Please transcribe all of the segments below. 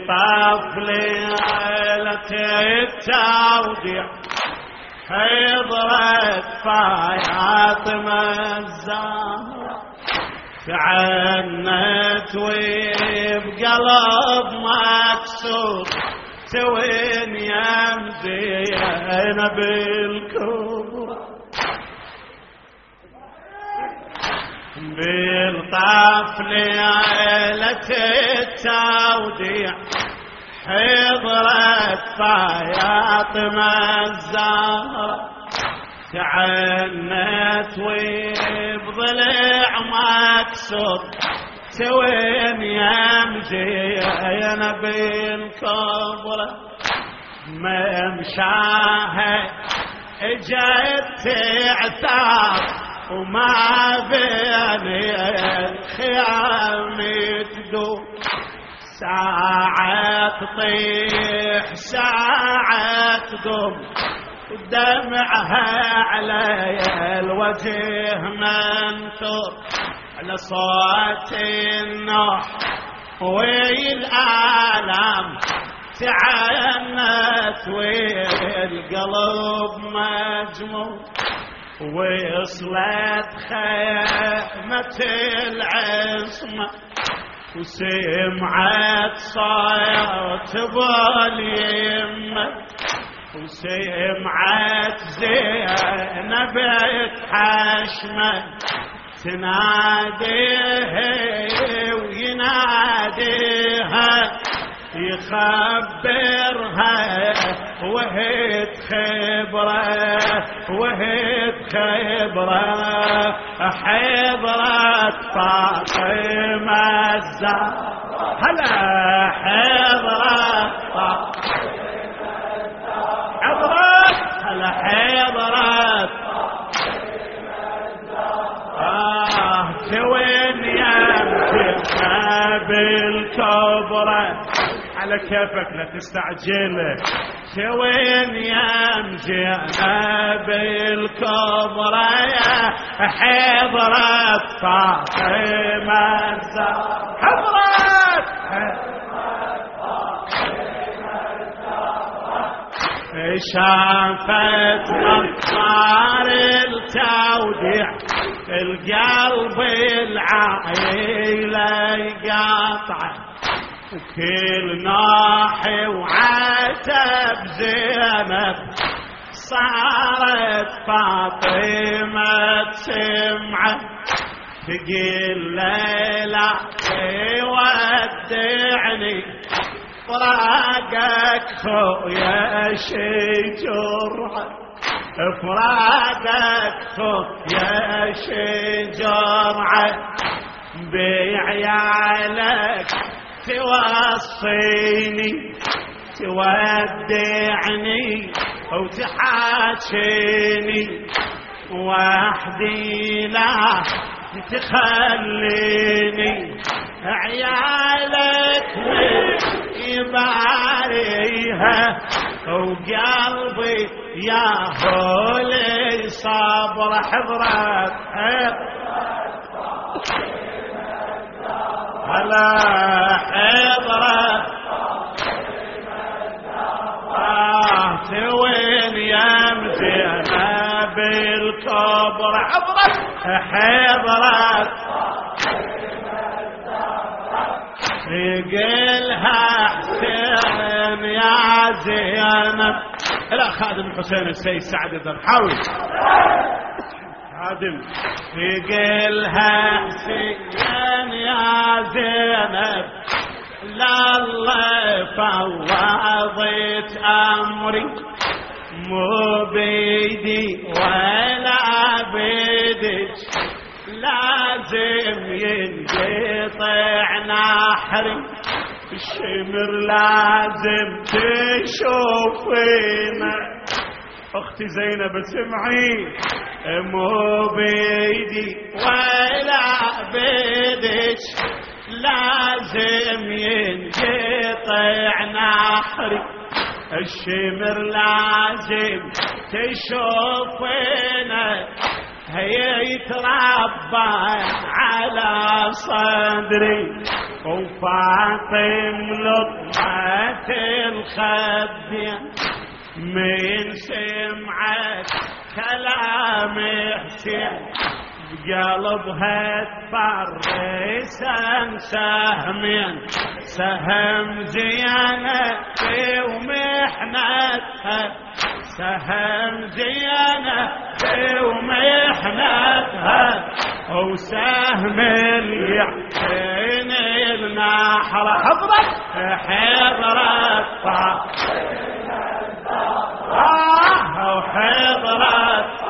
بالطف ليلة التوديع حضرت فاطمة الزهراء تعنت وبقلب مكسور توين يم زينب الكبرى بالطف ليلة التوديع حضرت فاطمة الزهراء تعنت وبضلع مكسور توين يم زينب الكبرى ممشاها اجت تعثار وما بين الخيام تدور ساعة تطيح ساعة تقوم ودمعها على الوجه منثور على صوت النوح والآلام تعنت والقلب مجموع وصلت خيمة العصمة وسمعت صوت باليمة وسمعت زينب تحشمة تناديها ويناديها يخبرها وهد خبره حضرت فاطمة الزهراء هلا حضرت توين يمكنها بالكبرى على كيفك لا تستعجل توين يمكنها بالكبرى حضرت فاطمة الزهراء شافت مطار التوديع القلب العائلة يقاطع وكل ناحي وعتب زينب صارت فاطمة تسمعه تقول ليلى ودعني فراقك خويا شي جرعه فراقك خويا شي جرعه بعيالك توصيني تودعني وتحاكيني وحدي لا تخليني عيالك يباريها وقلبي يا هولي صبر حضرت هلا حضرت توين يمزينا بالكبر حضرت يقلها حسين يا زينب لا خادم الحسين السيد سعد الدرحاوي خادم يقلها حسين يا زينب لا الله فوضت أمري مو بيدي ولا بيدك لازم ينقطع نحري الشمر لازم تشوفينا اختي زينب سمعي مو بيدي ولا بيدك لازم ينقطع نحري الشمر لازم تشوفينا هي يتربى على صدري وفاطم لطمة الخدين من سمعت كلام حسين بقلبها تفرس سهمين سهم زينة ومحنتها سهم زينة ومحنتها وسهم اليحسين النحر حضرت وحضرت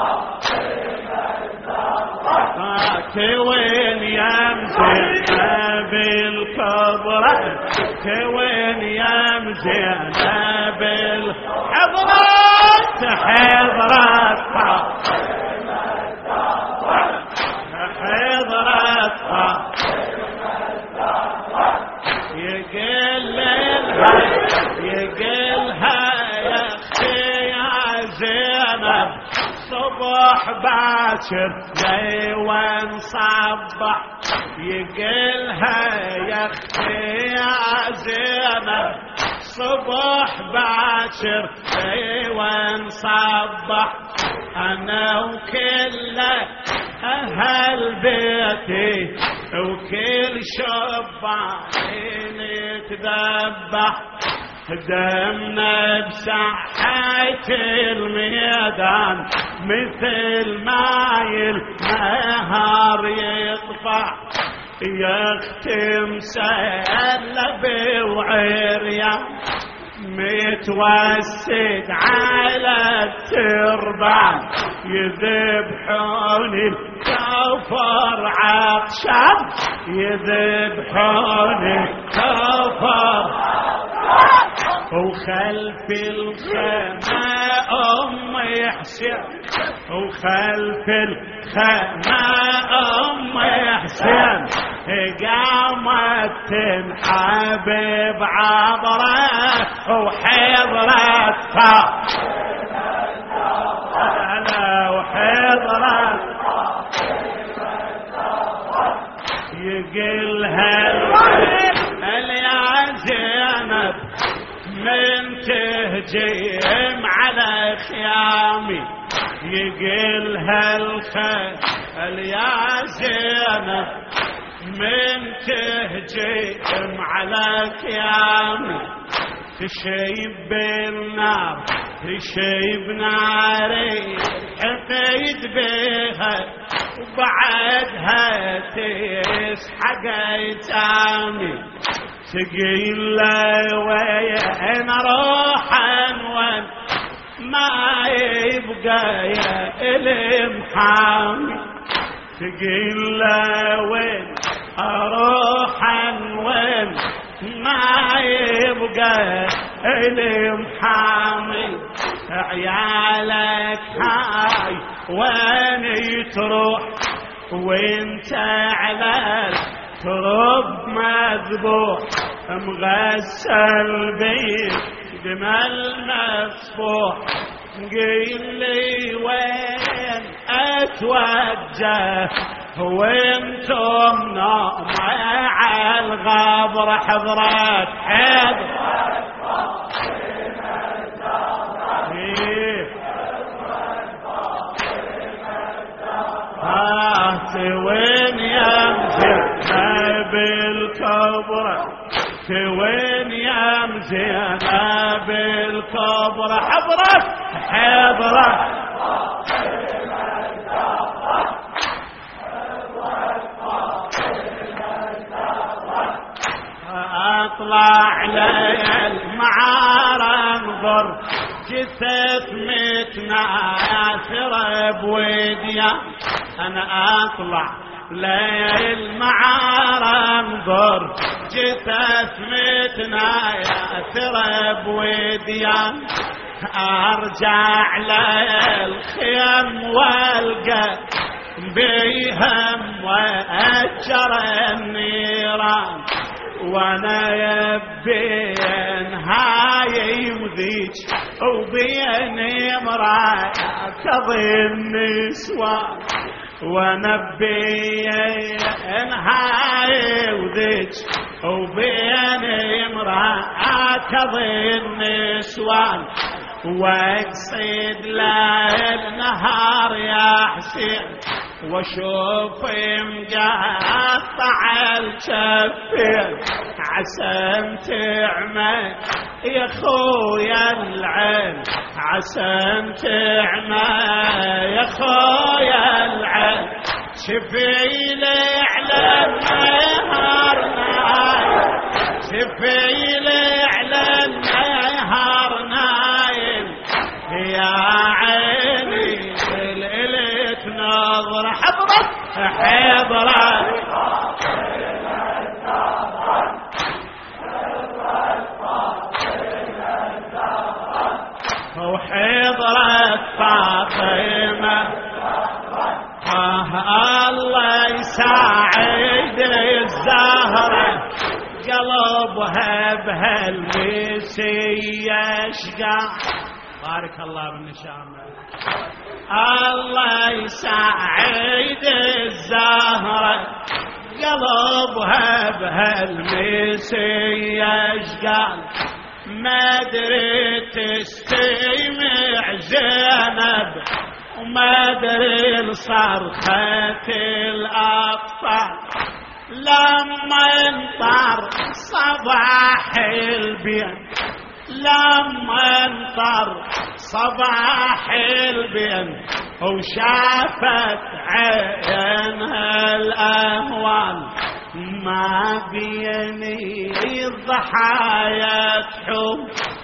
كوين يمزينا بالكبرى كوين يمزينا بالحضرات حضرات يقلها يا اختي يا زينب صبح باكر زي وين صبح يقلها يا اختي يا زينب صبح باكر زي وين صبح انا وكل اهل بيتي وكل شبعين يتذبح دمنا بساحة الميدان مثل ماي النهار يطفح يختم سلب وعريان متوسد على التربان يذبحون الكفر عطشان يذبحون الكفر وخلف الخيمة حسين وخلف الخيمة حسين قامت تنحبب عبره وحضرت وحضرت يقلها يا زينب من تهجم على خيامي يقلها الخيل يا زينب من تهجم على خيامي تشيب النار تشيب ناري حفيد بها وبعدها تسحق ايتامي تقيل وين روحا وين ما يبقى يا المحامي تقيل وين روحا وين ما يبقى المحامي عيالك هاي وين تروح وانت على ترب مذبوح مغسل بيه دماء المسفوح قيل لي وين اتوجه وانتم نوم على الغبر حضرات وين يمزينا بالكبرى وين يمزينا بالكبرى حضرت اطلع ليل معار انظر جثث متناثر بوديا انا اطلع ليل معار انظر جثث متناثر بوديا ارجع للخيم والقى بيهم واجر النيران وانا يبين هاي وذيك وبين امرأة كظن نسوان ونبي انهاي وذج وبين امرأة تضي النسوان واقصد ليل نهار يا حسين واشوف مقطع الجفين عسى تعمى يا خويا العين عسى تعمى يا خويا العين شفيلي على النهار نايم شفيلي على النهار نايم يا عيني ليلة نظرة حضرت وحضرت فاطمة الله يساعد الزهرة قلبها بهالمسية اشقى بارك الله بالنشامة الله يساعد الزهرة قلبها بهالمسية اشقى ما دريت تستمع زينب وما دري لصرخة الأطفال لما انطر صباح البين لما انطر صباح البين وشافت عينها الأهوال ما بيني الضحايا تحوم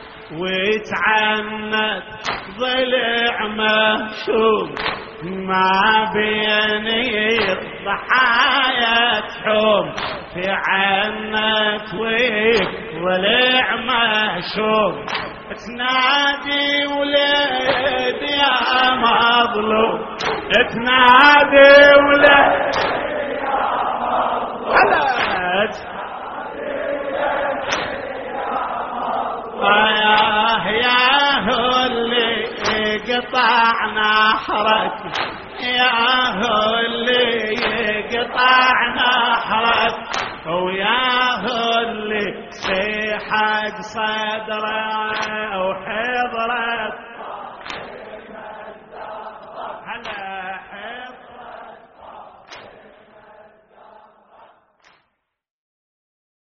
وتعنت ضلع مهشوم ما بيني الضحايا تحوم تعنت وضلع مهشوم تنادي ولد يا مظلوم تنادي ولد يا اللي قطع نحرك يا اللي قطع نحرك ويا اللي سيحق صدرك